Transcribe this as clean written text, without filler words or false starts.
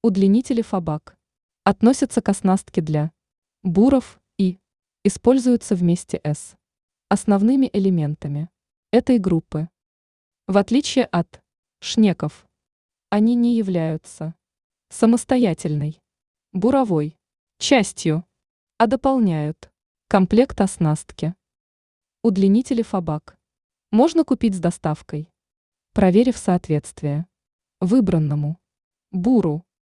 Удлинители фабак относятся к оснастке для буров и используются вместе с основными элементами этой группы. В отличие от шнеков, они не являются самостоятельной буровой частью, а дополняют комплект оснастки. Удлинители фабак можно купить с доставкой, проверив соответствие выбранному буру.